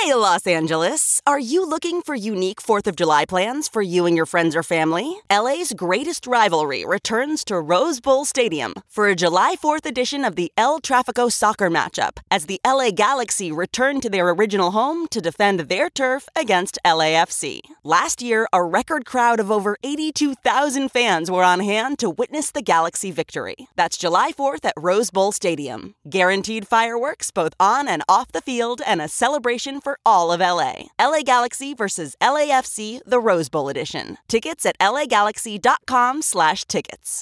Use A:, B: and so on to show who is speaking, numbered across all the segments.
A: Hey, Los Angeles. Are you looking for unique 4th of July plans for you and your friends or family? LA's greatest rivalry returns to Rose Bowl Stadium for a July 4th edition of the El Tráfico soccer matchup as the LA Galaxy return to their original home to defend their turf against LAFC. Last year, a record crowd of over 82,000 fans were on hand to witness the Galaxy victory. That's July 4th at Rose Bowl Stadium. Guaranteed fireworks both on and off the field and a celebration for all of LA. LA Galaxy versus LAFC, the Rose Bowl edition. Tickets at lagalaxy.com/tickets.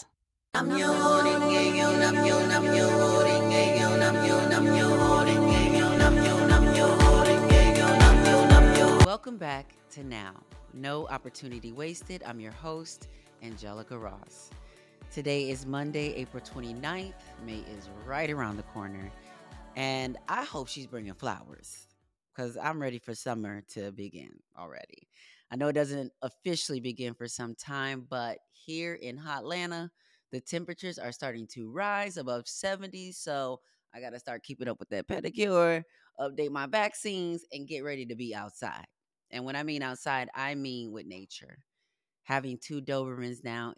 B: Welcome back to Now. No Opportunity Wasted. I'm your host, Angelica Ross. Today is Monday, April 29th. May is right around the corner. And I hope she's bringing flowers because I'm ready for summer to begin already. I know it doesn't officially begin for some time, but here in Hotlanta, the temperatures are starting to rise above 70. So I got to start keeping up with that pedicure, update my vaccines, and get ready to be outside. And when I mean outside, I mean with nature. Having 2 Dobermans now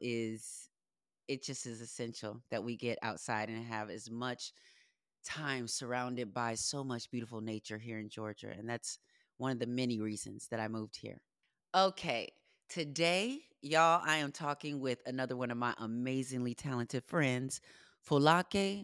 B: it just is essential that we get outside and have as much time surrounded by so much beautiful nature here in Georgia. And that's one of the many reasons that I moved here. Okay, today, y'all, I am talking with another one of my amazingly talented friends, Folake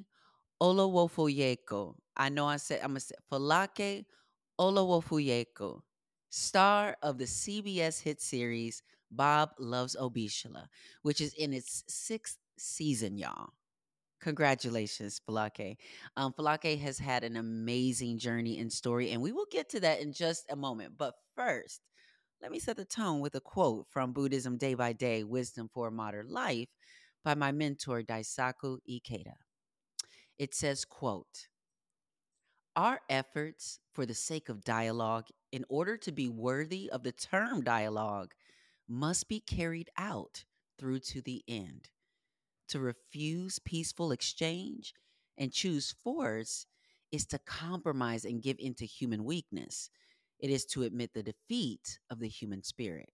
B: Olowofoyeko. I'm going to say Folake Olowofoyeko, star of the CBS hit series Bob Loves Obishala, which is in its 6th season, y'all. Congratulations, Falake. Falake has had an amazing journey and story, and we will get to that in just a moment. But first, let me set the tone with a quote from Buddhism Day by Day, Wisdom for a Modern Life by my mentor, Daisaku Ikeda. It says, quote, "Our efforts for the sake of dialogue, in order to be worthy of the term dialogue, must be carried out through to the end. To refuse peaceful exchange and choose force is to compromise and give into human weakness. It is to admit the defeat of the human spirit."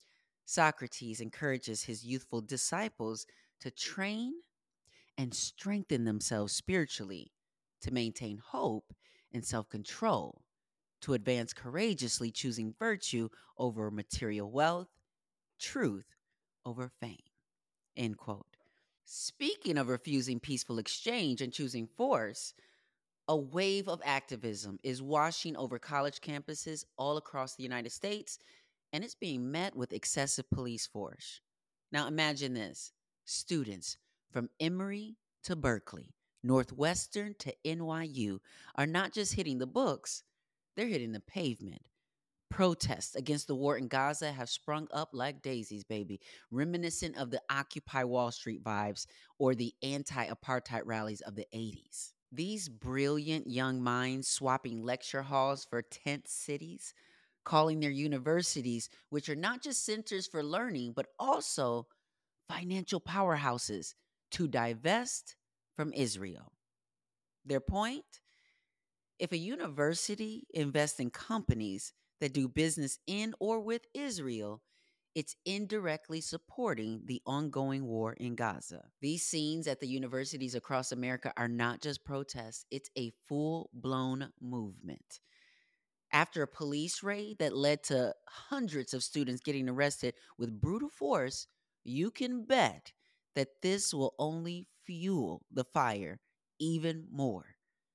B: Socrates encourages his youthful disciples to train and strengthen themselves spiritually, to maintain hope and self control, to advance courageously, choosing virtue over material wealth, truth over fame. End quote. Speaking of refusing peaceful exchange and choosing force, a wave of activism is washing over college campuses all across the United States, and it's being met with excessive police force. Now imagine this: students from Emory to Berkeley, Northwestern to NYU are not just hitting the books, they're hitting the pavement. Protests against the war in Gaza have sprung up like daisies, baby, reminiscent of the Occupy Wall Street vibes or the anti-apartheid rallies of the 80s. These brilliant young minds swapping lecture halls for tent cities, calling their universities, which are not just centers for learning, but also financial powerhouses, to divest from Israel. Their point? If a university invests in companies that do business in or with Israel, it's indirectly supporting the ongoing war in Gaza. These scenes at the universities across America are not just protests, it's a full-blown movement. After a police raid that led to hundreds of students getting arrested with brutal force, you can bet that this will only fuel the fire even more.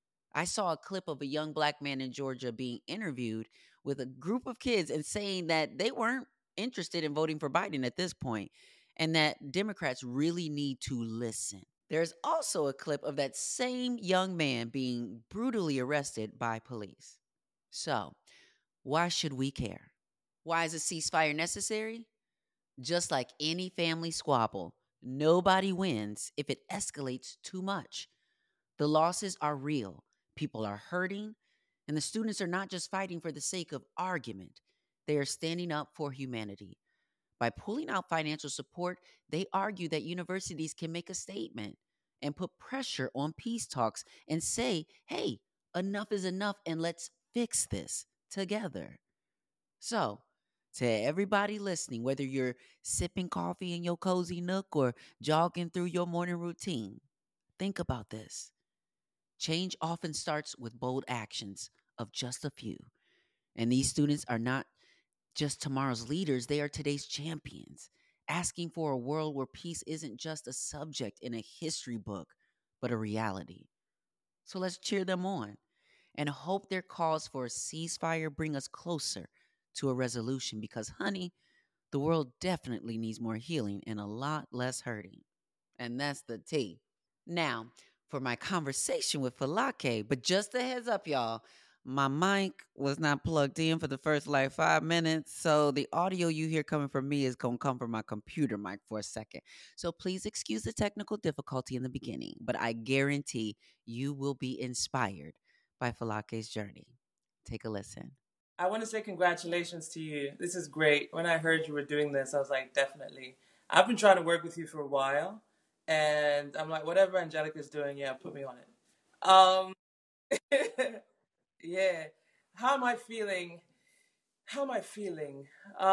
B: I saw a clip of a young black man in Georgia being interviewed with a group of kids and saying that they weren't interested in voting for Biden at this point and that Democrats really need to listen. There's also a clip of that same young man being brutally arrested by police. So, why should we care? Why is a ceasefire necessary? Just like any family squabble, nobody wins if it escalates too much. The losses are real. People are hurting, and the students are not just fighting for the sake of argument. They are standing up for humanity. By pulling out financial support, they argue that universities can make a statement and put pressure on peace talks and say, hey, enough is enough and let's fix this together. So, to everybody listening, whether you're sipping coffee in your cozy nook or jogging through your morning routine, think about this. Change often starts with bold actions of just a few. And these students are not just tomorrow's leaders, they are today's champions, asking for a world where peace isn't just a subject in a history book, but a reality. So let's cheer them on and hope their calls for a ceasefire bring us closer to a resolution because, honey, the world definitely needs more healing and a lot less hurting. And that's the T. Now, for my conversation with Falake, but just a heads up, y'all, my mic was not plugged in for the first like 5 minutes. So the audio you hear coming from me is going to come from my computer mic for a second. So please excuse the technical difficulty in the beginning, but I guarantee you will be inspired by Falake's journey. Take a listen.
C: I want to say congratulations to you. This is great. When I heard you were doing this, I was like, definitely. I've been trying to work with you for a while, and I'm like, whatever Angelica's doing, yeah, put me on it. Yeah. How am I feeling? How am I feeling?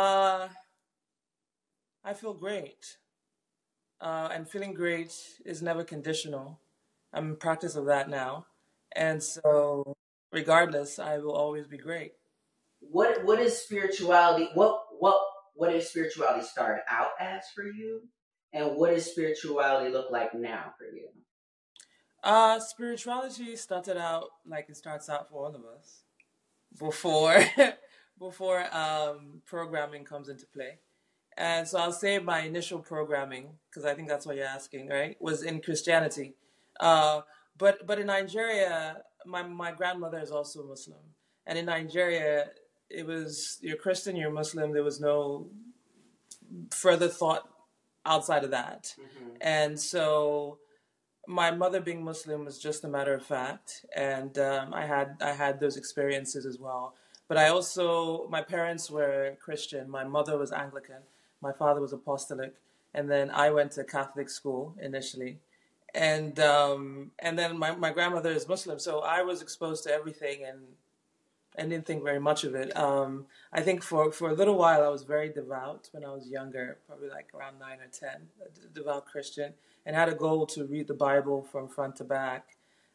C: I feel great. And feeling great is never conditional. I'm in practice of that now. And so, regardless, I will always be great.
B: What is spirituality? What did spirituality start out as for you, and what does spirituality look like now for you?
C: Spirituality started out like it starts out for all of us before before programming comes into play. And so I'll say my initial programming, because I think that's what you're asking, right? Was in Christianity. Uh, but in Nigeria, my grandmother is also Muslim, and in Nigeria, it was you're Christian, you're Muslim. There was no further thought outside of that, and so my mother being Muslim was just a matter of fact, and I had those experiences as well. But I also my parents were Christian. My mother was Anglican. My father was Apostolic, and then I went to Catholic school initially, and then my grandmother is Muslim. So I was exposed to everything and didn't think very much of it. I think for a little while I was very devout when I was younger, probably like around 9 or 10, a devout Christian, and had a goal to read the Bible from front to back.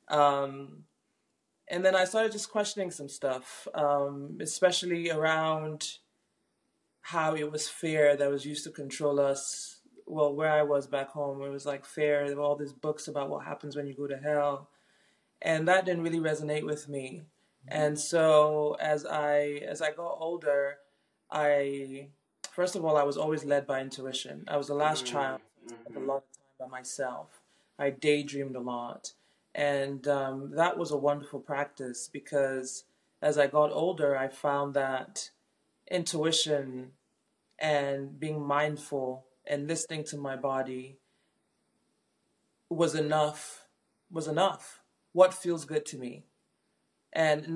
C: And then I started just questioning some stuff, especially around how it was fear that was used to control us. Well, where I was back home, it was like fear. There were all these books about what happens when you go to hell, and that didn't really resonate with me. And so as I got older, I first of all I was always led by intuition. I was the last child, so I spent a lot of time by myself. I daydreamed a lot, and that was a wonderful practice because as I got older, I found that intuition and being mindful and listening to my body was enough. Was enough. What feels good to me, and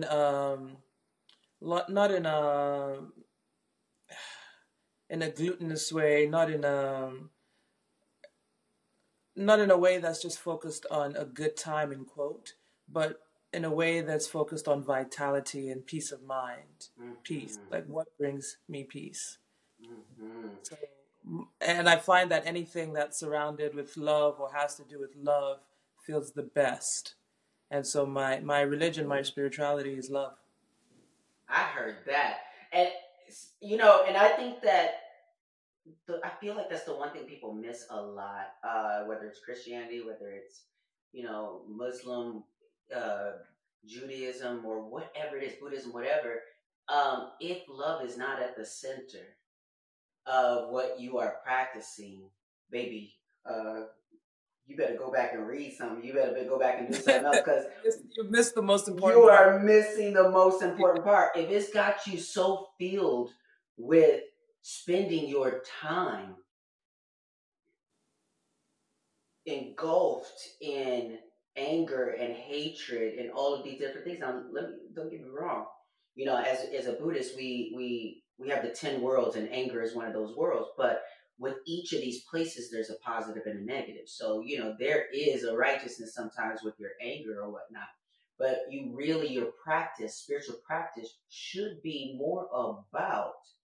C: not in a glutinous way, not in a way that's just focused on a good time in quote, but in a way that's focused on vitality and peace of mind. Peace, like what brings me peace. So, and I find that anything that's surrounded with love or has to do with love feels the best. And so my religion, my spirituality is love.
B: I heard that. And, and I think that I feel like that's the one thing people miss a lot, whether it's Christianity, whether it's, Muslim, uh, Judaism, or whatever it is, Buddhism, whatever. If love is not at the center of what you are practicing, baby, you better go back and read something. You better go back and do something else because
C: you missed the most important part.
B: You are missing the most important part. If it's got you so filled with spending your time engulfed in anger and hatred and all of these different things. Now, don't get me wrong. As a Buddhist, we have the 10 worlds, and anger is one of those worlds. But with each of these places, there's a positive and a negative. So, there is a righteousness sometimes with your anger or whatnot.
D: but you really, your practice, spiritual practice, should be more about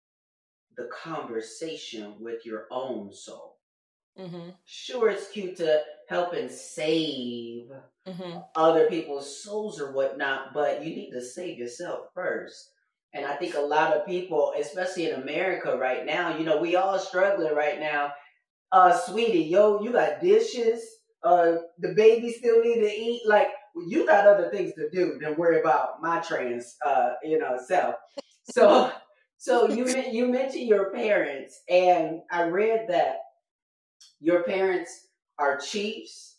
D: the conversation with your own soul.
C: Mm-hmm.
D: Sure, it's cute to help and save
C: Mm-hmm.
D: other people's souls or whatnot, but you need to save yourself first. And I think a lot of people, especially in America right now, we all struggling right now. Sweetie, you got dishes. The baby still need to eat. Like, you got other things to do than worry about my trans, self. So, so you mentioned your parents, and I read that your parents are chiefs.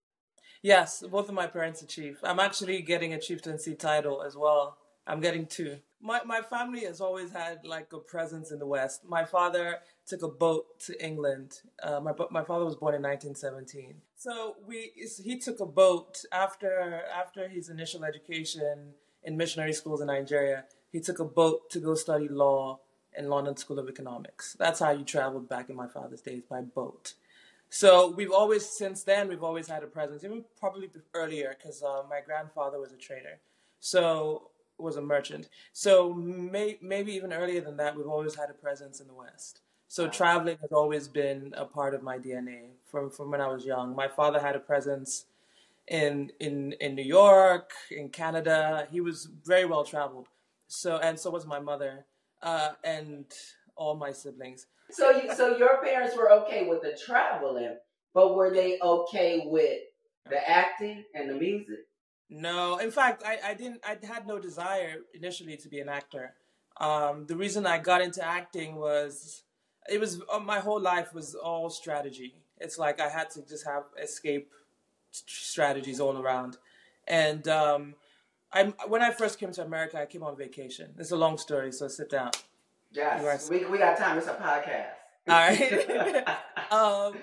C: Yes, both of my parents are chief. I'm actually getting a chieftaincy title as well. I'm getting two. My family has always had like a presence in the West. My father took a boat to England. My father was born in 1917. So he took a boat after his initial education in missionary schools in Nigeria. He took a boat to go study law in London School of Economics. That's how you traveled back in my father's days, by boat. So since then, we've always had a presence, even probably earlier, because my grandfather was a trader, so was a merchant. So maybe even earlier than that, we've always had a presence in the West. So traveling has always been a part of my DNA from when I was young. My father had a presence in New York, in Canada. He was very well traveled. So was my mother, and all my siblings.
D: So your parents were okay with the traveling, but were they okay with the acting and the music?
C: No, in fact, I had no desire initially to be an actor. The reason I got into acting was, my whole life was all strategy. It's like I had to just have escape strategies all around. And when I first came to America, I came on vacation. It's a long story, so sit down.
D: Yes, we got time. It's a podcast.
C: All right.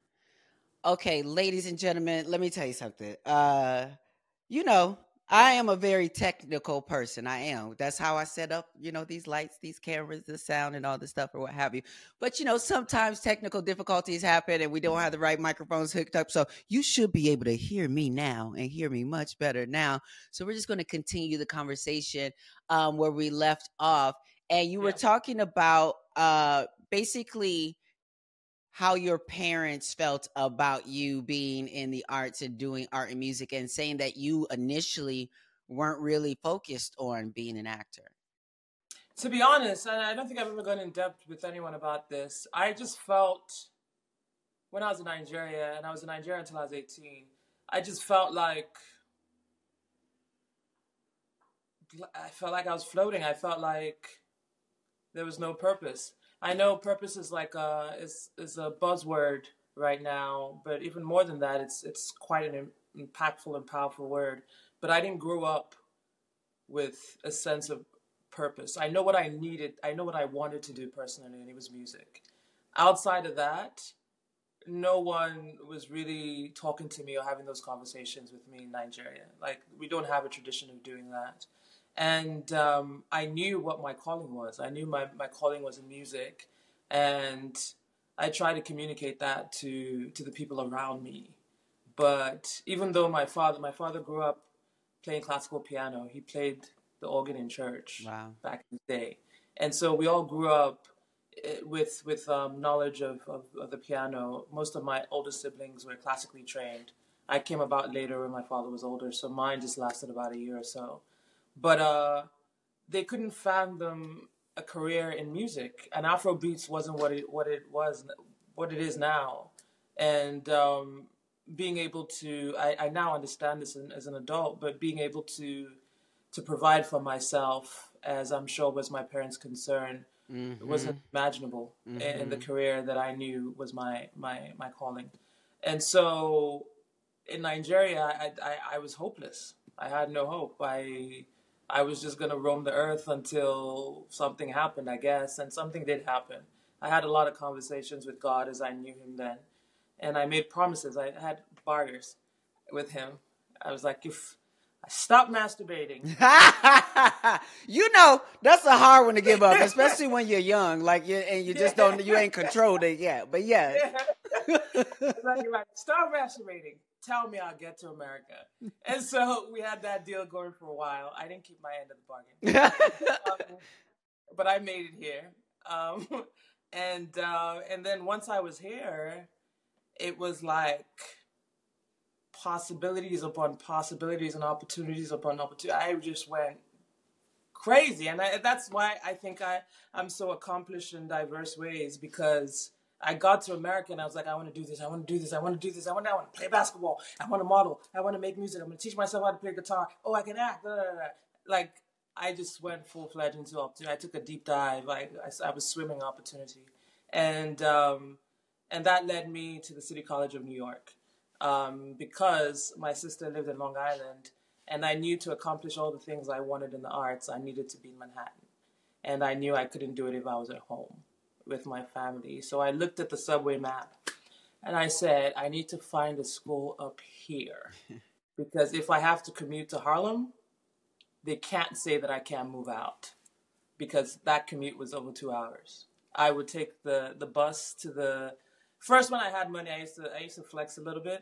B: Okay, ladies and gentlemen, let me tell you something. I am a very technical person. I am. That's how I set up, these lights, these cameras, the sound, and all this stuff, or what have you. But, sometimes technical difficulties happen and we don't have the right microphones hooked up. So you should be able to hear me now and hear me much better now. So we're just going to continue the conversation where we left off. And you were talking about basically how your parents felt about you being in the arts and doing art and music, and saying that you initially weren't really focused on being an actor.
C: To be honest, and I don't think I've ever gone in depth with anyone about this, I just felt, when I was in Nigeria, and I was in Nigeria until I was 18, I just felt like I was floating. I felt like there was no purpose. I know purpose is like is a buzzword right now, but even more than that, it's quite an impactful and powerful word. But I didn't grow up with a sense of purpose. I know what I needed. I know what I wanted to do personally, and it was music. Outside of that, no one was really talking to me or having those conversations with me in Nigeria. Like, we don't have a tradition of doing that. And I knew what my calling was. I knew my calling was in music. And I tried to communicate that to the people around me. But even though my father grew up playing classical piano, he played the organ in church.
B: Wow.
C: Back in the day. And so we all grew up with knowledge of the piano. Most of my older siblings were classically trained. I came about later when my father was older, so mine just lasted about a year or so. But they couldn't fathom a career in music, and Afrobeats wasn't what it is now. And being able to, I now understand this as an adult, but being able to provide for myself, as I'm sure was my parents' concern, wasn't imaginable in the career that I knew was my calling. And so in Nigeria, I was hopeless. I had no hope. I was just going to roam the earth until something happened, I guess. And something did happen. I had a lot of conversations with God as I knew him then. And I made promises. I had bargains with him. I was like, if I stopped masturbating.
B: You know, that's a hard one to give up, especially when you're young, like you just don't, you ain't controlled it yet. But yeah.
C: Like, stop masturbating. Tell me I'll get to America. And so we had that deal going for a while. I didn't keep my end of the bargain, but I made it here. And then once I was here, it was like possibilities upon possibilities and opportunities upon opportunities. I just went crazy. And that's why I think I'm so accomplished in diverse ways, because I got to America and I was like, I want to do this. I want to do this. I want to do this. I want to play basketball. I want to model. I want to make music. I'm going to teach myself how to play guitar. Oh, I can act. Blah, blah, blah. Like, I just went full-fledged into opportunity. I took a deep dive. I was swimming opportunity. And that led me to the City College of New York, because my sister lived in Long Island, and I knew to accomplish all the things I wanted in the arts, I needed to be in Manhattan. And I knew I couldn't do it if I was at home with my family. So I looked at the subway map, and I said, I need to find a school up here. Because if I have to commute to Harlem, they can't say that I can't move out, because that commute was over 2 hours. I would take the bus to the first when I had money. I used to flex a little bit.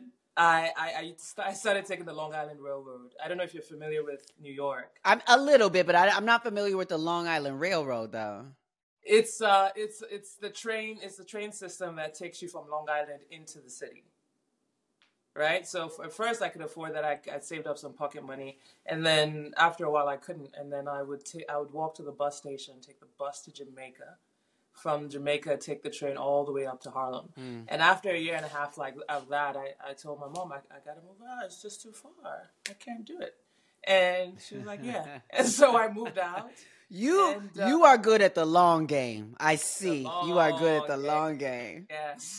C: I started taking the Long Island Railroad. I don't know if you're familiar with New York.
B: I'm a little bit, but I'm not familiar with the Long Island Railroad though.
C: It's the train system that takes you from Long Island into the city. Right? So at first I could afford that. I saved up some pocket money, and then after a while I couldn't, and then I would walk to the bus station, take the bus to Jamaica. From Jamaica, take the train all the way up to Harlem. And after a year and a half of that, I told my mom, I got to move out. It's just too far. I can't do it. And she was like, yeah. And so I moved out.
B: You are good at the long game. I see. You are good at the long game.
C: Yes.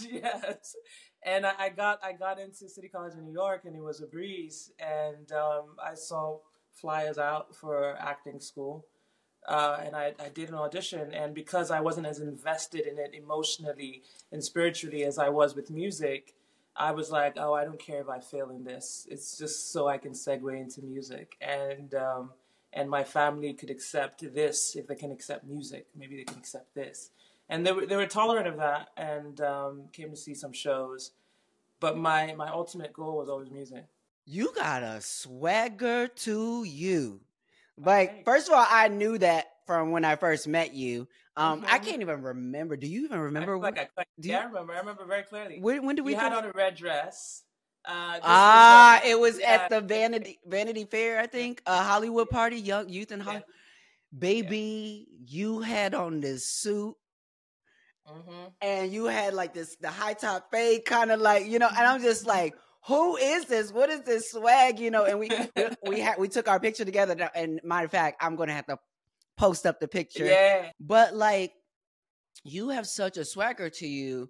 C: And I got into City College in New York, and it was a breeze. And I saw flyers out for acting school. And I did an audition, and because I wasn't as invested in it emotionally and spiritually as I was with music, I was like, oh, I don't care if I fail in this. It's just so I can segue into music. And my family could accept this. If they can accept music, maybe they can accept this. And they were tolerant of that, and came to see some shows. But my ultimate goal was always music.
B: You got a swagger to you. Like, first of all, I knew that from when I first met you. I can't even remember. Do you even remember?
C: I remember. I remember very clearly.
B: When did we?
C: You had on a red dress.
B: It was at the Vanity Fair, I think. Hollywood party, young youth in Hollywood. Yeah. Baby, you had on this suit. And you had like the high top fade, kind of like, and I'm just like, who is this? What is this swag? And we took our picture together. And matter of fact, I'm going to have to post up the picture.
C: Yeah.
B: But like, you have such a swagger to you.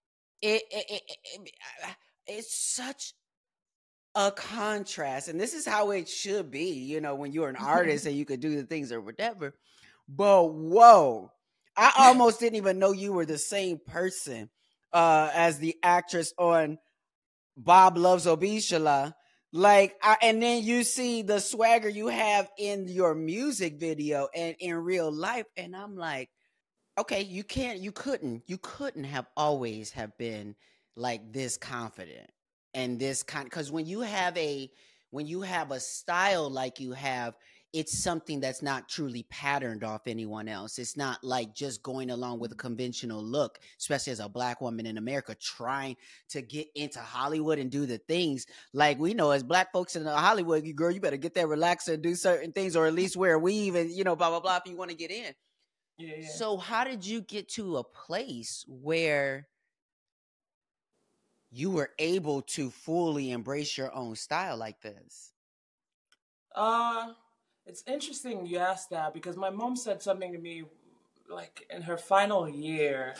B: It's such a contrast. And this is how it should be, when you're an artist and you could do the things or whatever. But whoa, I almost didn't even know you were the same person as the actress on Bob Loves Obishala. And then you see the swagger you have in your music video and in real life. And I'm like, okay, you couldn't have always have been like this confident and this kind, because when you have a style like you have, it's something that's not truly patterned off anyone else. It's not like just going along with a conventional look, especially as a Black woman in America trying to get into Hollywood and do the things. Like, we know as Black folks in Hollywood, girl, you better get there, relax, and do certain things, or at least wear a weave and, blah, blah, blah, if you want to get in.
C: Yeah.
B: So how did you get to a place where you were able to fully embrace your own style like this?
C: It's interesting you asked that, because my mom said something to me, like in her final year.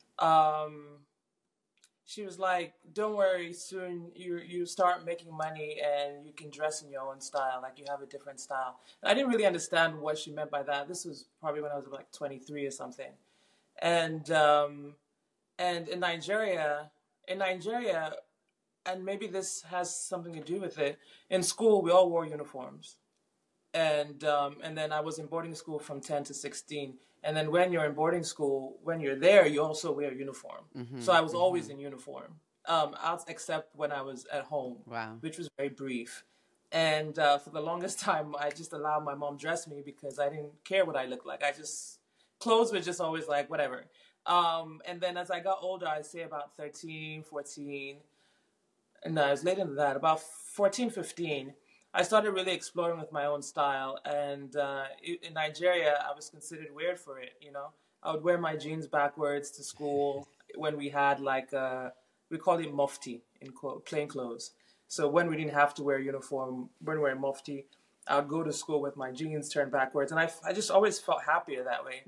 C: She was like, "Don't worry, soon you start making money and you can dress in your own style, like you have a different style." And I didn't really understand what she meant by that. This was probably when I was like 23 or something. And in Nigeria, and maybe this has something to do with it. In school, we all wore uniforms, and then I was in boarding school from 10 to 16. And then when you're in boarding school, when you're there, you also wear uniform. So I was always in uniform, except when I was at home,
B: Wow.
C: which was very brief. And for the longest time, I just allowed my mom dress me because I didn't care what I looked like. Clothes were just always like, whatever. And then as I got older, I'd say about 13, 14, and no, it was later than that, about 14, 15, I started really exploring with my own style. And in Nigeria, I was considered weird for it, you know. I would wear my jeans backwards to school when we had we called it mufti in plain clothes. So when we didn't have to wear a uniform, when we were in mufti, I would go to school with my jeans turned backwards. And I just always felt happier that way.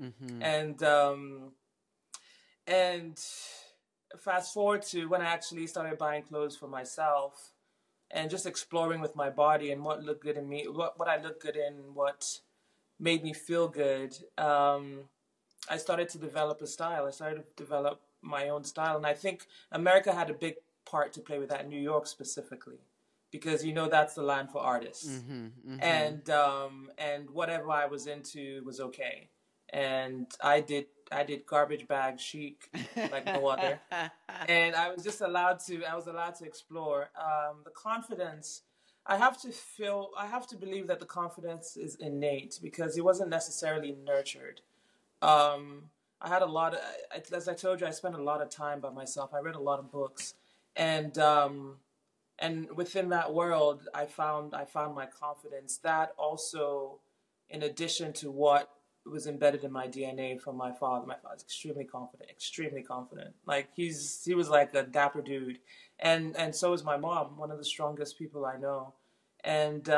C: And fast forward to when I actually started buying clothes for myself and just exploring with my body and what looked good in me, what I looked good in, what made me feel good. I started to develop a style. I started to develop my own style. And I think America had a big part to play with that, New York specifically, because that's the land for artists. And whatever I was into was okay. And I did garbage bag chic like no other. And I was allowed to explore. The confidence, I have to believe that the confidence is innate because it wasn't necessarily nurtured. I had as I told you, I spent a lot of time by myself. I read a lot of books, and within that world, I found my confidence. That also, in addition to what was embedded in my DNA from my father. My father's extremely confident. Like he was like a dapper dude, and so is my mom, one of the strongest people I know, and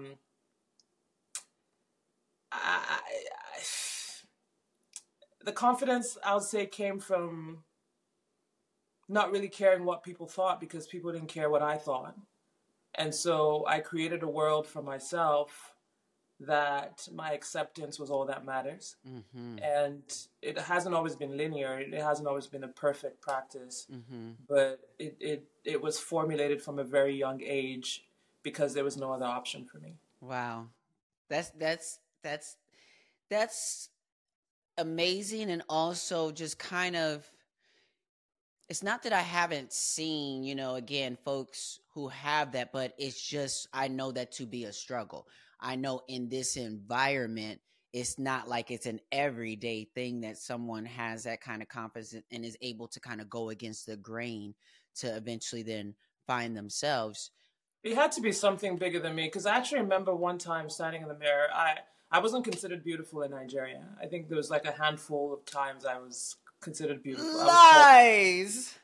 C: the confidence, I would say, came from not really caring what people thought because people didn't care what I thought. And so I created a world for myself that my acceptance was all that matters. And it hasn't always been linear. It hasn't always been a perfect practice. But it was formulated from a very young age because there was no other option for me.
B: Wow. That's amazing, and also just kind of, it's not that I haven't seen, again, folks who have that, but it's just, I know that to be a struggle. I know in this environment, it's not like it's an everyday thing that someone has that kind of confidence and is able to kind of go against the grain to eventually then find themselves.
C: It had to be something bigger than me, because I actually remember one time standing in the mirror. I wasn't considered beautiful in Nigeria. I think there was like a handful of times I was considered beautiful.
B: Lies!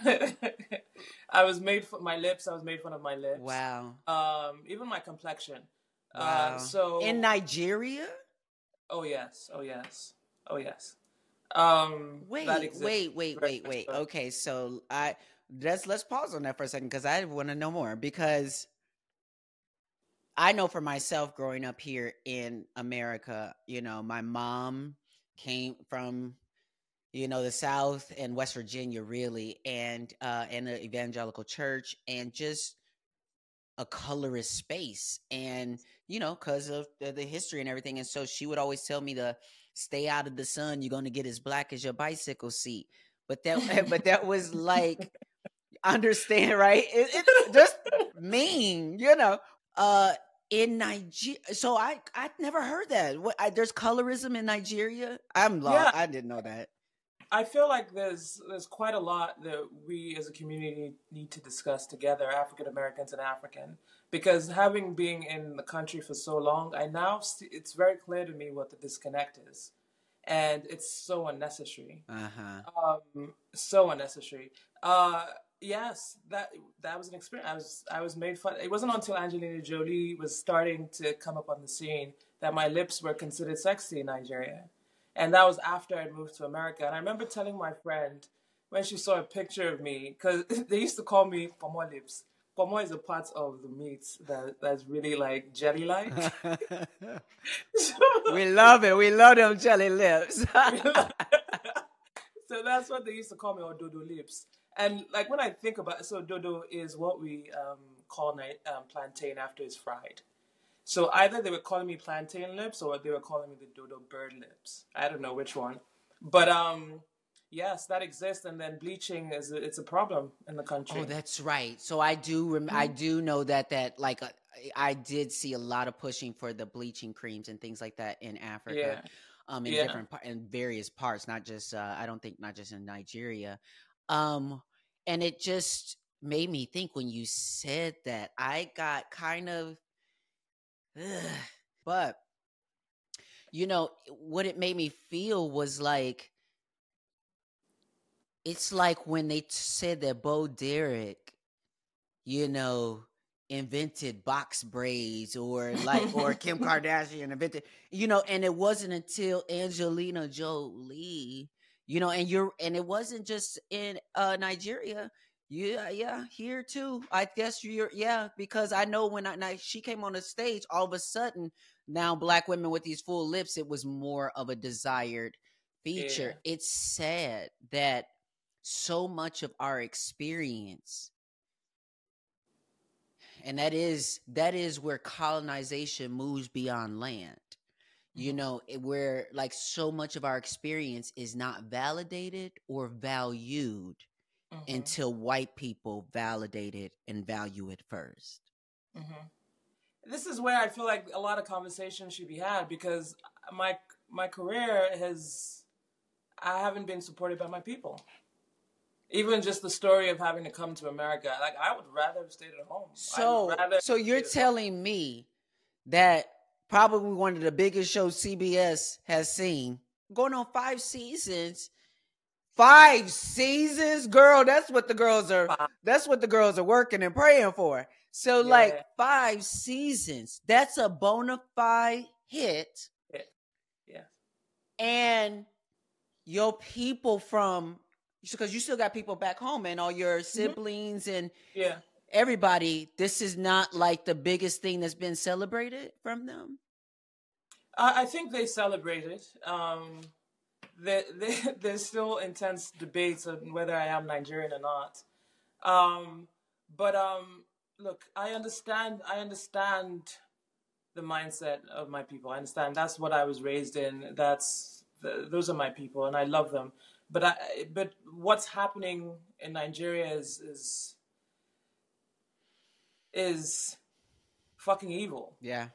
C: I was made fun of my lips.
B: Wow.
C: Even my complexion.
B: Wow.
C: So
B: in Nigeria?
C: Oh yes.
B: Wait. Okay, so let's pause on that for a second because I want to know more, because I know for myself growing up here in America, my mom came from, the South and West Virginia, really, and in an evangelical church, and just a colorist space, and because of the history and everything. And so she would always tell me to stay out of the sun. You're going to get as black as your bicycle seat. But that was like, understand, right? It just mean, in Nigeria. So I never heard that. There's colorism in Nigeria? I'm lost. Yeah. I didn't know that.
C: I feel like there's quite a lot that we as a community need to discuss together, African Americans and African, because having been in the country for so long, it's very clear to me what the disconnect is, and it's so unnecessary. So unnecessary. Yes, that was an experience. I was made fun. It wasn't until Angelina Jolie was starting to come up on the scene that my lips were considered sexy in Nigeria. And that was after I moved to America. And I remember telling my friend when she saw a picture of me, because they used to call me pomo lips. Pomo is a part of the meat that's really like jelly-like.
B: We love it. We love them jelly lips.
C: So that's what they used to call me, or dodo lips. And like when I think about it, so dodo is what we call plantain after it's fried. So either they were calling me plantain lips or they were calling me the dodo bird lips. I don't know which one. But yes, that exists, and then bleaching it's a problem in the country.
B: Oh, that's right. So I do know that like I did see a lot of pushing for the bleaching creams and things like that in Africa,
C: Yeah.
B: in
C: Yeah.
B: in various parts, not just I don't think not just in Nigeria. Um, and it just made me think when you said that. I got kind of, but what it made me feel was like it's like when they said that Bo Derek, you know, invented box braids, or Kim Kardashian invented, and it wasn't until Angelina Jolie, and it wasn't just in Nigeria. Yeah, here too. I guess because I know when she came on the stage, all of a sudden now Black women with these full lips, it was more of a desired feature.
C: Yeah.
B: It's sad that so much of our experience, and that is where colonization moves beyond land, where like so much of our experience is not validated or valued until white people validate it and value it first.
C: This is where I feel like a lot of conversation should be had, because my career I haven't been supported by my people. Even just the story of having to come to America, like I would rather have stayed at home.
B: So you're telling me that probably one of the biggest shows CBS has seen, going on 5 seasons. 5 seasons, girl. That's what the girls are working and praying for. So like 5 seasons, that's a bona fide hit.
C: Yeah.
B: And your people because you still got people back home and all your siblings and everybody, this is not like the biggest thing that's been celebrated from them?
C: I think they celebrate it. There's still intense debates on whether I am Nigerian or not. But look, I understand the mindset of my people. I understand that's what I was raised in. Those are my people, and I love them. But what's happening in Nigeria is fucking evil.
B: Yeah.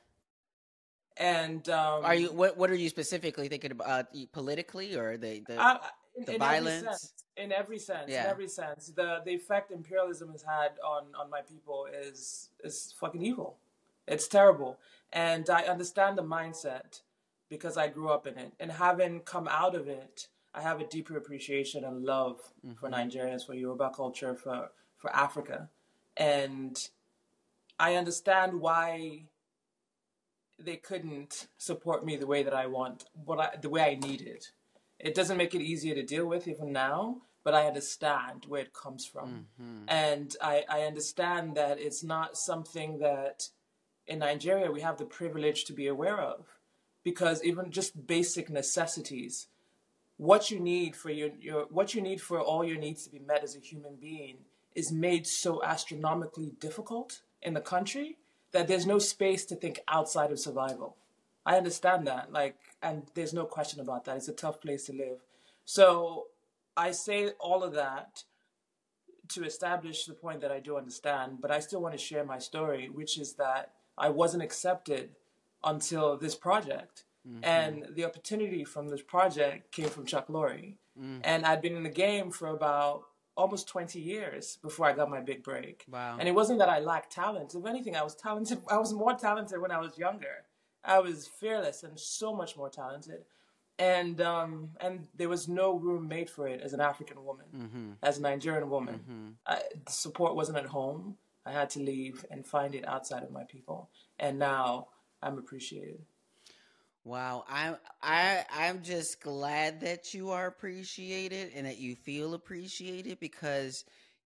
C: And
B: what are you specifically thinking about, politically, or the violence?
C: In every sense. The effect imperialism has had on my people is fucking evil. It's terrible. And I understand the mindset because I grew up in it. And having come out of it, I have a deeper appreciation and love for Nigerians, for Yoruba culture, for Africa. And I understand why they couldn't support me the way that I want, the way I need it. It doesn't make it easier to deal with even now, but I understand where it comes from. And I understand that it's not something that in Nigeria we have the privilege to be aware of, because even just basic necessities, what you need for what you need for all your needs to be met as a human being is made so astronomically difficult in the country that there's no space to think outside of survival. I understand that, and there's no question about that. It's a tough place to live. So I say all of that to establish the point that I do understand, but I still want to share my story, which is that I wasn't accepted until this project. And the opportunity from this project came from Chuck Lorre. And I'd been in the game for about almost 20 years before I got my big break.
B: Wow.
C: And it wasn't that I lacked talent. If anything, I was talented. I was more talented when I was younger. I was fearless and so much more talented. And there was no room made for it as an African woman, as a Nigerian woman. The support wasn't at home. I had to leave and find it outside of my people. And now I'm appreciated.
B: Wow, I'm just glad that you are appreciated and that you feel appreciated, because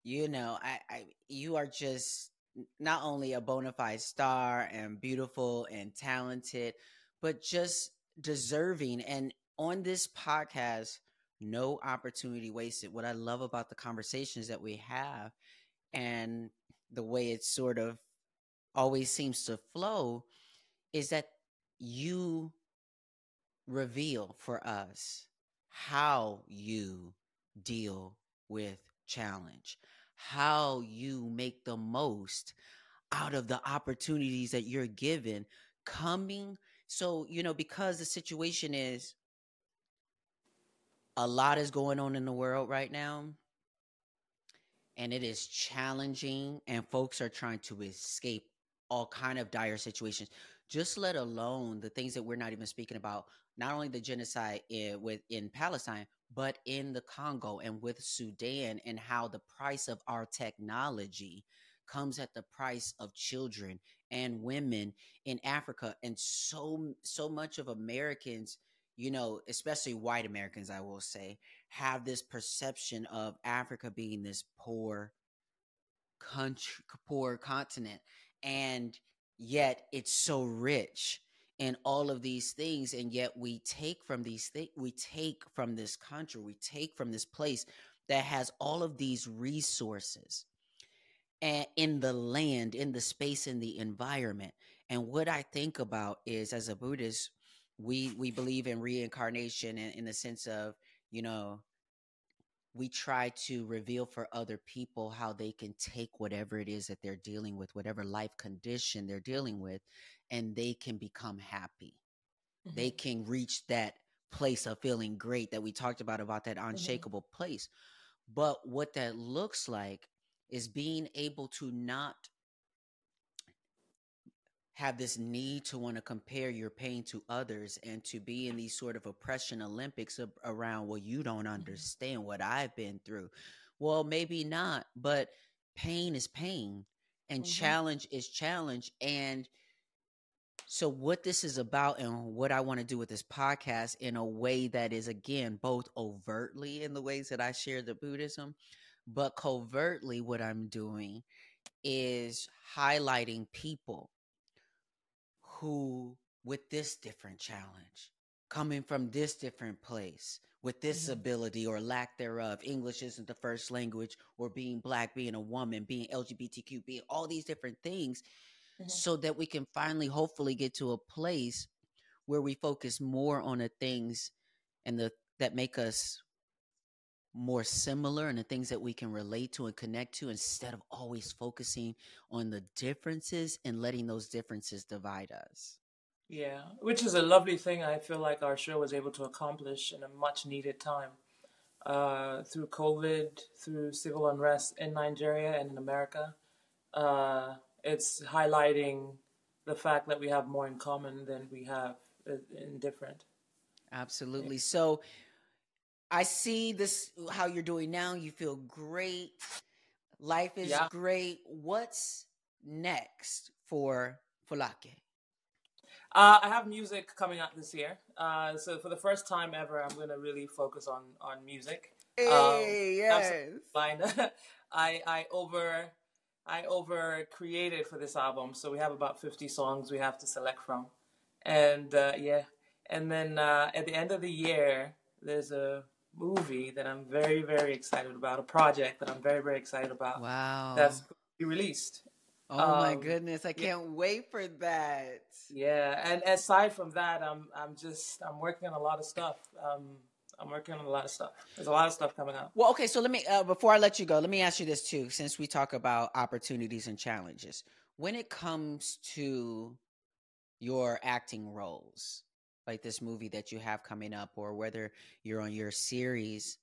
B: you are just not only a bona fide star and beautiful and talented, but just deserving. And on this podcast, no opportunity wasted. What I love about the conversations that we have and the way it sort of always seems to flow is that you reveal for us how you deal with challenge, how you make the most out of the opportunities that you're given coming. So, because the situation is a lot is going on in the world right now, and it is challenging, and folks are trying to escape all kind of dire situations, just let alone the things that we're not even speaking about, not only the genocide in Palestine, but in the Congo and with Sudan, and how the price of our technology comes at the price of children and women in Africa. And so much of Americans, especially white Americans, I will say, have this perception of Africa being this poor country, poor continent, and yet it's so rich in all of these things. And yet we take from these things, we take from this country, we take from this place that has all of these resources and in the land, in the space, in the environment. And what I think about is, as a Buddhist, we believe in reincarnation in the sense of, we try to reveal for other people how they can take whatever it is that they're dealing with, whatever life condition they're dealing with, and they can become happy.
C: Mm-hmm.
B: They can reach that place of feeling great that we talked about that unshakable place. But what that looks like is being able to not have this need to want to compare your pain to others, and to be in these sort of oppression Olympics around, well, you don't understand what I've been through. Well, maybe not, but pain is pain, and challenge is challenge. And so what this is about, and what I want to do with this podcast in a way that is, again, both overtly in the ways that I share the Buddhism, but covertly, what I'm doing is highlighting people who, with this different challenge, coming from this different place, with this ability or lack thereof, English isn't the first language, or being Black, being a woman, being LGBTQ, being all these different things, so that we can finally, hopefully, get to a place where we focus more on the things and that make us more similar, and the things that we can relate to and connect to, instead of always focusing on the differences and letting those differences divide us.
C: Yeah, which is a lovely thing I feel like our show was able to accomplish in a much needed time. Through COVID, through civil unrest in Nigeria and in America, it's highlighting the fact that we have more in common than we have in different.
B: Absolutely. So I see this, how you're doing now. You feel great. Life is great. What's next for Folake?
C: I have music coming out this year. So for the first time ever, I'm going to really focus on music.
B: Hey, yes.
C: I over created for this album, so we have about 50 songs we have to select from, and and then at the end of the year, there's a movie that I'm very, very excited about, a project that I'm very, very excited about.
B: Wow.
C: That's going to be released.
B: Oh my goodness, I can't wait for that.
C: Yeah, and aside from that, I'm working on a lot of stuff. I'm working on a lot of stuff. There's a lot of stuff coming out.
B: Well, okay, so let me before I let you go, let me ask you this too, since we talk about opportunities and challenges. When it comes to your acting roles, like this movie that you have coming up, or whether you're on your series,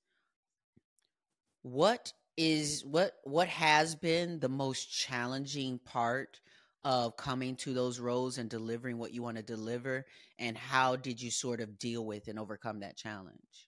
B: what has been the most challenging part of coming to those roles and delivering what you want to deliver, and how did you sort of deal with and overcome that challenge?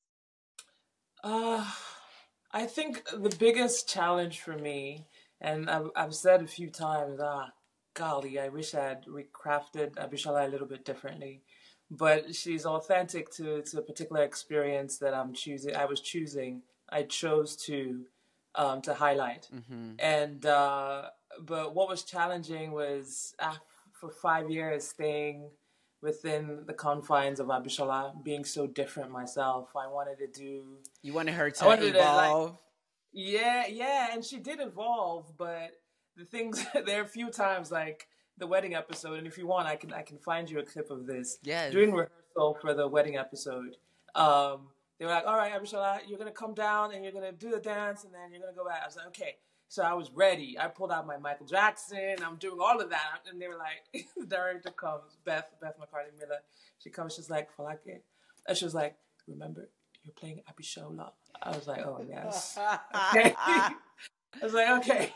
C: I think the biggest challenge for me, and I've said a few times, golly, I wish I had recrafted Abishala a little bit differently, but she's authentic to a particular experience that I chose to highlight. And but what was challenging was for 5 years staying within the confines of Abishala, being so different myself. I wanted to do.
B: You wanted her
C: I
B: to
C: wanted to
B: evolve.
C: yeah, and she did evolve, but the things there are a few times like the wedding episode, and if you want, I can find you a clip of this.
B: Yes.
C: During rehearsal for the wedding episode, they were like, "All right, Abishala, you're gonna come down and you're gonna do the dance, and then you're gonna go back." I was like, "Okay." So I was ready. I pulled out my Michael Jackson. I'm doing all of that, and they were like, the director comes, Beth McCartney Miller. She comes. She's like, "Falake," and she was like, "Remember, you're playing Abishala." I was like, "Oh yes." Okay. I was like, "Okay."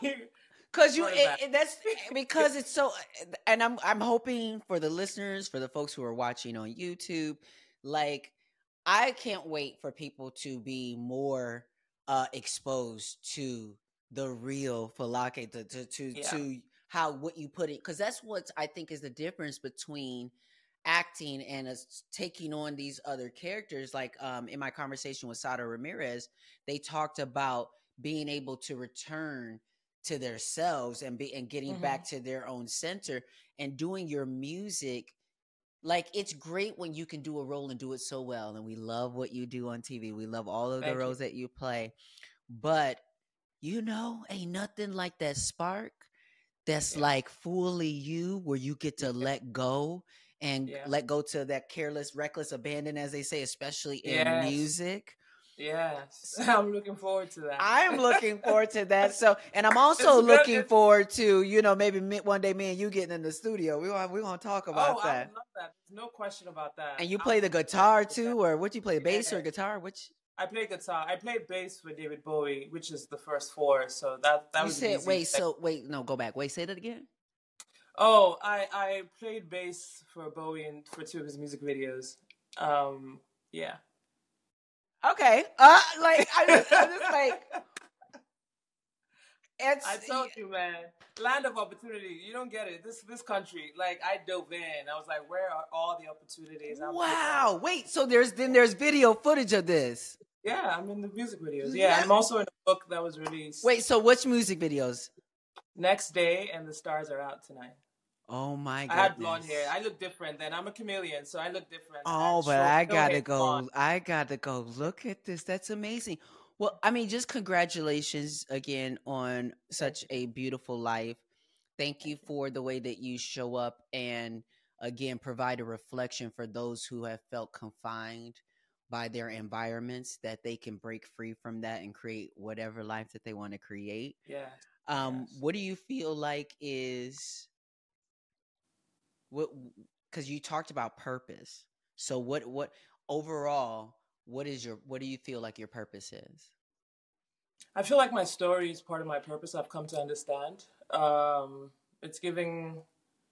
B: That's because it's so, and I'm hoping for the listeners, for the folks who are watching on YouTube, like I can't wait for people to be more exposed to the real Falake, to how what you put it, because that's what I think is the difference between acting and us taking on these other characters. Like in my conversation with Sada Ramirez, they talked about being able to return to themselves and getting back to their own center and doing your music. Like it's great when you can do a role and do it so well, and we love what you do on TV. We love all of the roles that you play, but ain't nothing like that spark that's like fully you, where you get to let go and let go to that careless, reckless abandon, as they say, especially in music.
C: Yes, I'm looking forward to that.
B: I'm looking forward to that. So, and I'm also looking forward to, maybe one day me and you getting in the studio. We're gonna talk about that.
C: I would love that. There's no question about that.
B: And you play the guitar too, or what you play, bass or guitar? Which?
C: I play guitar. I played bass with David Bowie, which is the first four. So that
B: you
C: was
B: said no, go back. Wait, say that again.
C: Oh, I played bass for Bowie and for two of his music videos. Yeah.
B: Okay. I'm just like.
C: I told you, man. Land of opportunity. You don't get it. This country. Like I dove in. I was like, where are all the opportunities?
B: Wow. Wait. So there's video footage of this.
C: Yeah, I'm in the music videos. Yeah, I'm also in a book that was released.
B: Wait. So which music videos?
C: Next Day and The Stars Are Out Tonight.
B: Oh my goodness.
C: I had blonde hair. I look different then. I'm a chameleon, so I look different.
B: Oh, but I gotta go look at this. That's amazing. Well, I mean, just congratulations again on such a beautiful life. Thank you for the way that you show up and again provide a reflection for those who have felt confined by their environments, that they can break free from that and create whatever life that they want to create.
C: Yeah.
B: What do you feel like is what, because you talked about purpose. So what overall, what do you feel like your purpose is?
C: I feel like my story is part of my purpose. I've come to understand. It's been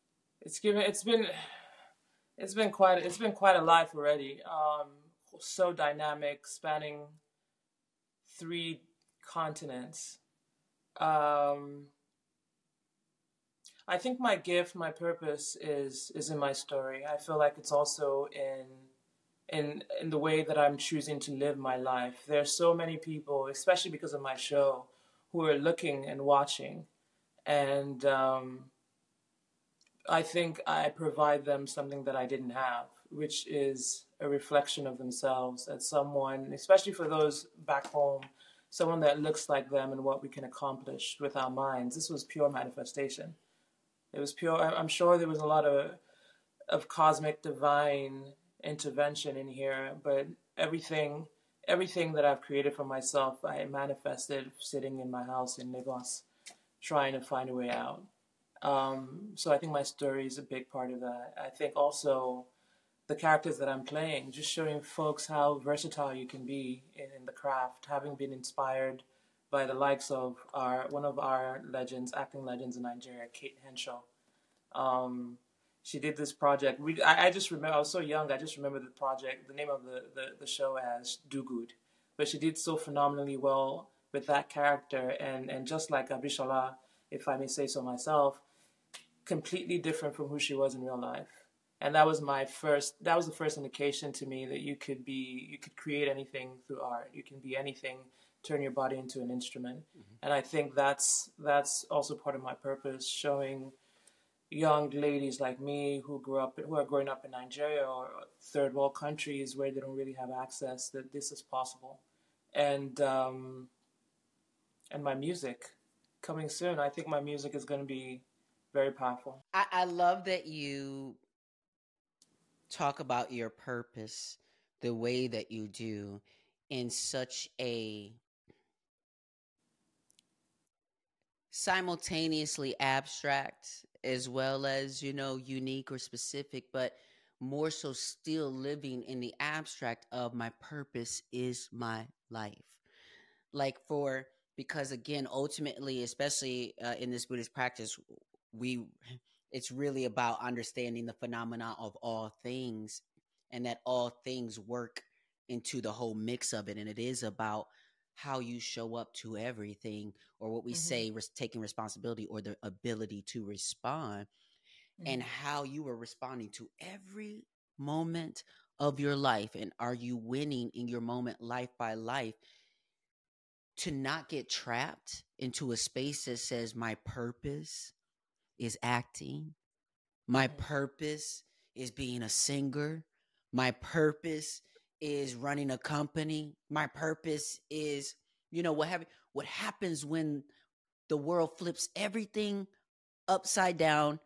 C: quite a life already. So dynamic, spanning 3 continents. I think my gift, my purpose is in my story. I feel like it's also in the way that I'm choosing to live my life. There are so many people, especially because of my show, who are looking and watching. And I think I provide them something that I didn't have, which is a reflection of themselves as someone, especially for those back home, someone that looks like them and what we can accomplish with our minds. This was pure manifestation. It was pure. I'm sure there was a lot of cosmic divine intervention in here, but everything that I've created for myself, I manifested sitting in my house in Lagos, trying to find a way out. So I think my story is a big part of that. I think also the characters that I'm playing, just showing folks how versatile you can be in the craft, having been inspired by the likes of one of our legends, acting legends in Nigeria, Kate Henshaw. She did this project. I just remember, I was so young, I just remember the project, the name of the show as Do Good. But she did so phenomenally well with that character, and just like Abishala, if I may say so myself, completely different from who she was in real life. And that was the first indication to me that you could create anything through art. You can be anything, turn your body into an instrument. Mm-hmm. And I think that's also part of my purpose, showing young ladies like me who are growing up in Nigeria or third world countries where they don't really have access, that this is possible. And and my music coming soon. I think my music is going to be very powerful.
B: I love that you talk about your purpose the way that you do in such a simultaneously abstract as well as, unique or specific, but more so still living in the abstract of my purpose is my life. Like because again, ultimately, especially in this Buddhist practice, it's really about understanding the phenomena of all things and that all things work into the whole mix of it. And it is about how you show up to everything, or what we say, taking responsibility or the ability to respond, and how you are responding to every moment of your life. And are you winning in your moment, life by life, to not get trapped into a space that says my purpose is acting, my purpose is being a singer, my purpose is running a company, my purpose is, what happens when the world flips everything upside down?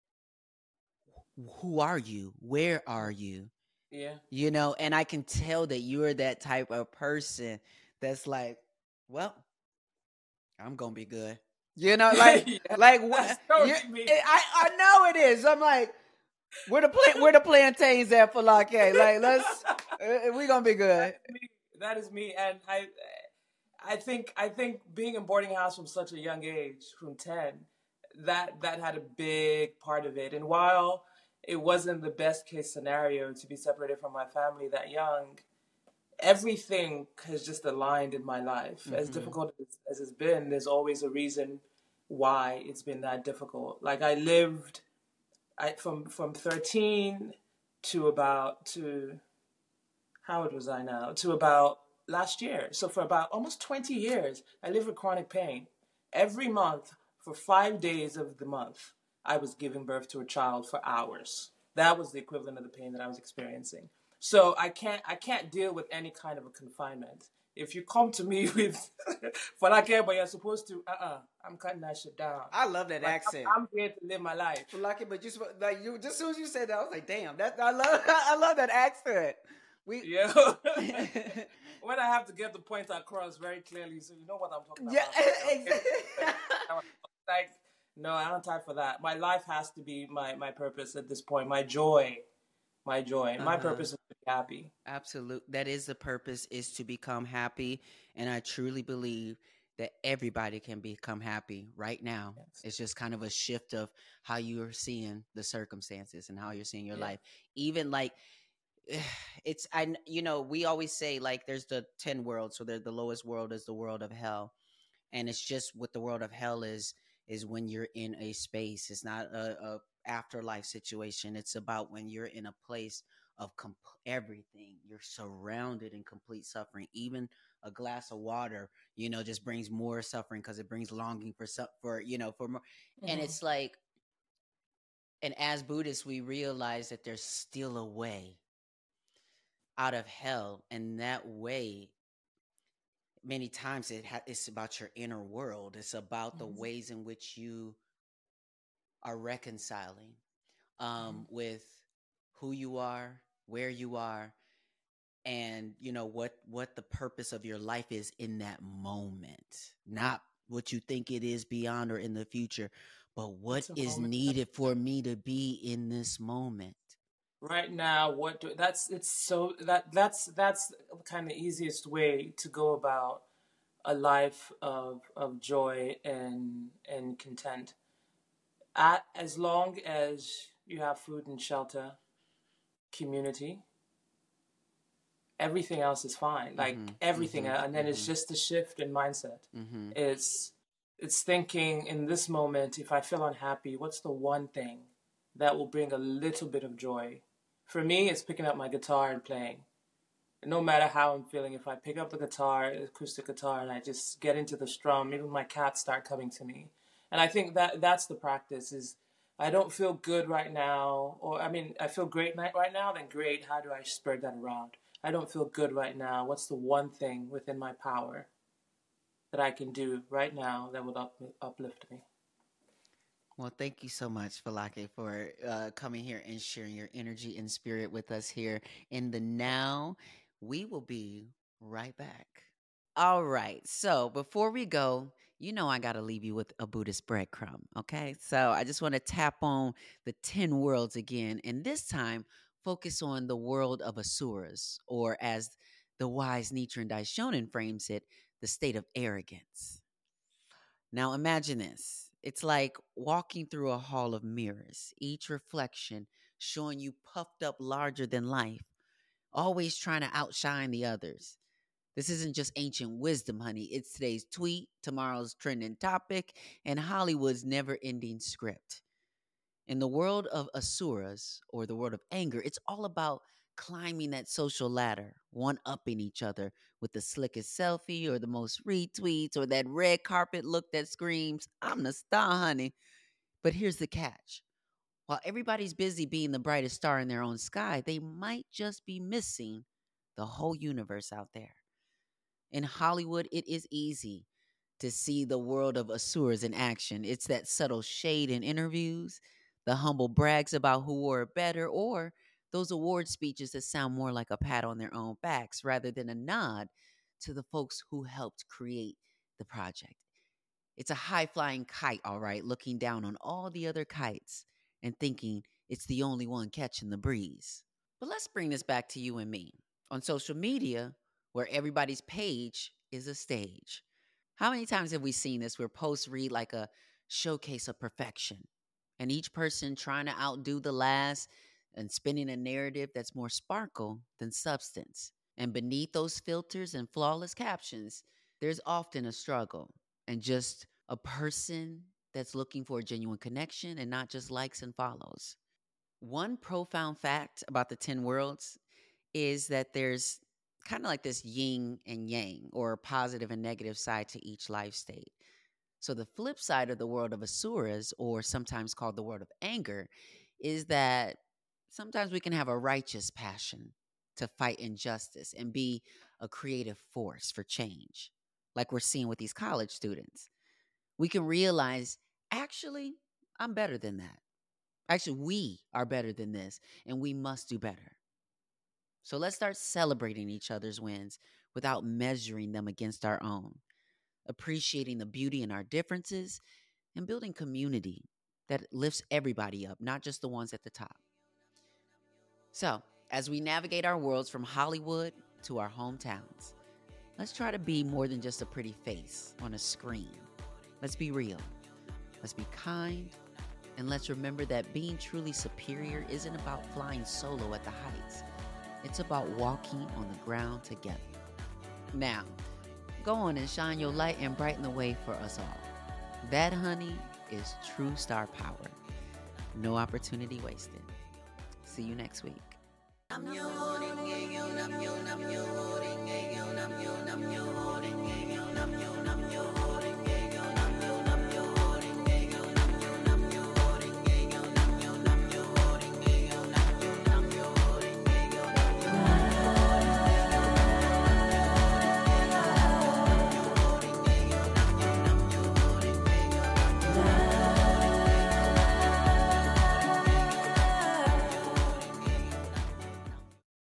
B: Who are you? Where are you?
C: Yeah.
B: And I can tell that you're that type of person that's like, well, I'm gonna be good. Like what? I know it is. I'm like, where the plantains at for Lake? Like, we gonna be good.
C: That is me, and I think being in boarding house from such a young age, from 10, that had a big part of it. And while it wasn't the best case scenario to be separated from my family that young, everything has just aligned in my life. As difficult as it's been, there's always a reason why it's been that difficult. Like I lived from 13 to how old was I now? To about last year. So for about almost 20 years, I lived with chronic pain. Every month, for 5 days of the month, I was giving birth to a child for hours. That was the equivalent of the pain that I was experiencing. So I can't deal with any kind of a confinement. If you come to me with for like but you're supposed to, I'm cutting that shit down.
B: I love that accent.
C: I'm here to live my life.
B: But just as soon as you said that, I was like, damn, I love that accent.
C: When I have to get the point across very clearly, so you know what I'm talking about.
B: Yeah, exactly.
C: Like, no, I don't have time for that. My life has to be my purpose at this point. My joy. My purpose is to be happy.
B: Absolutely. That is the purpose, is to become happy. And I truly believe that everybody can become happy right now. Yes. It's just kind of a shift of how you're seeing the circumstances and how you're seeing your life. Even like, we always say like there's the 10 worlds. So the lowest world is the world of hell. And it's just what the world of hell is when you're in a space. It's not a afterlife situation. It's about when you're in a place of everything. You're surrounded in complete suffering. Even a glass of water, just brings more suffering because it brings longing for more. And it's like, and as Buddhists, we realize that there's still a way out of hell, and that way, many times it's about your inner world. It's about the ways in which you are reconciling with who you are, where you are, and what the purpose of your life is in that moment. Not what you think it is beyond or in the future, but what is needed for me to be in this moment.
C: Right now, that's kind of the easiest way to go about a life of joy and content. As long as you have food and shelter, community, everything else is fine. Like everything, and then it's just a shift in mindset. It's thinking in this moment, if I feel unhappy, what's the one thing that will bring a little bit of joy? For me, it's picking up my guitar and playing. And no matter how I'm feeling, if I pick up the guitar, acoustic guitar, and I just get into the strum, even my cats start coming to me. And I think that's the practice is I don't feel good right now, or I mean, I feel great right now, then great. How do I spread that around? I don't feel good right now. What's the one thing within my power that I can do right now that would uplift me?
B: Well, thank you so much, Falake, for coming here and sharing your energy and spirit with us here in the now. We will be right back. All right. So before we go, I got to leave you with a Buddhist breadcrumb. Okay. So I just want to tap on the 10 worlds again. And this time, focus on the world of Asuras, or as the wise Nichiren Daishonin frames it, the state of arrogance. Now imagine this. It's like walking through a hall of mirrors, each reflection showing you puffed up larger than life, always trying to outshine the others. This isn't just ancient wisdom, honey. It's today's tweet, tomorrow's trending topic, and Hollywood's never ending script. In the world of Asuras, or the world of anger, it's all about climbing that social ladder, one upping each other with the slickest selfie or the most retweets or that red carpet look that screams, I'm the star, honey. But here's the catch. While everybody's busy being the brightest star in their own sky, they might just be missing the whole universe out there. In Hollywood, it is easy to see the world of Asuras in action. It's that subtle shade in interviews, the humble brags about who wore it better, or those award speeches that sound more like a pat on their own backs rather than a nod to the folks who helped create the project. It's a high-flying kite, all right, looking down on all the other kites and thinking it's the only one catching the breeze. But let's bring this back to you and me. On social media, where everybody's page is a stage. How many times have we seen this where posts read like a showcase of perfection, and each person trying to outdo the last and spinning a narrative that's more sparkle than substance? And beneath those filters and flawless captions, there's often a struggle and just a person that's looking for a genuine connection and not just likes and follows. One profound fact about the 10 worlds is that there's kind of like this yin and yang, or positive and negative side to each life state. So the flip side of the world of Asuras, or sometimes called the world of anger, is that sometimes we can have a righteous passion to fight injustice and be a creative force for change, like we're seeing with these college students. We can realize, actually, I'm better than that. Actually, we are better than this, and we must do better. So let's start celebrating each other's wins without measuring them against our own, appreciating the beauty in our differences, and building community that lifts everybody up, not just the ones at the top. So, as we navigate our worlds from Hollywood to our hometowns, let's try to be more than just a pretty face on a screen. Let's be real. Let's be kind. And let's remember that being truly superior isn't about flying solo at the heights. It's about walking on the ground together. Now, go on and shine your light and brighten the way for us all. That, honey, is true star power. No opportunity wasted. See you next week.